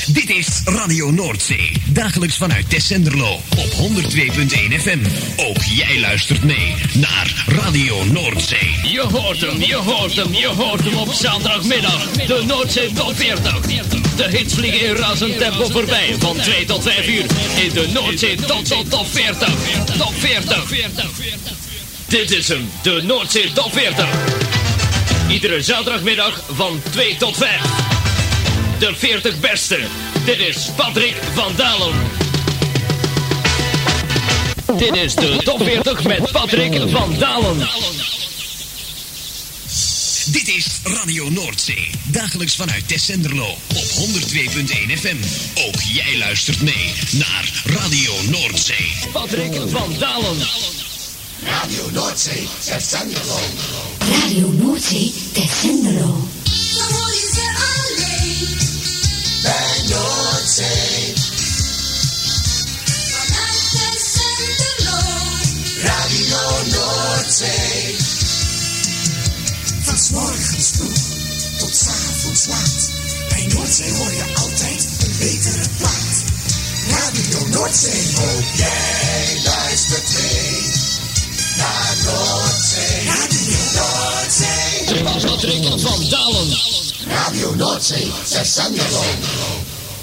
Dit is Radio Noordzee. Dagelijks vanuit Tessenderlo op 102.1 FM. Ook jij luistert mee naar Radio Noordzee. Je hoort hem op zaterdagmiddag. De Noordzee Top 40. De hits vliegen in razend tempo voorbij. Van 2 tot 5 uur in de Noordzee Top 40. Top 40. Dit is hem, de Noordzee Top 40. Iedere zaterdagmiddag van 2 tot 5. De 40 beste. Dit is Patrick van Dalen. Dit is de Top 40 met Patrick van Dalen. Dit is Radio Noordzee. Dagelijks vanuit Tessenderlo op 102.1 FM. Ook jij luistert mee naar Radio Noordzee. Patrick van Dalen. Radio Noordzee, Tessenderlo. Radio Noordzee, Tessenderlo. Dan hoor je ze alleen. Bij Noordzee. Vanuit Tessenderlo. Radio Noordzee. Van 's morgens vroeg tot 's avonds laat. Bij Noordzee hoor je altijd een betere plaat. Radio Noordzee. Ook jij luistert mee naar Noordzee. Radio Noordzee. Patrick van Dalen. Radio Noordzee, Tessenderlo.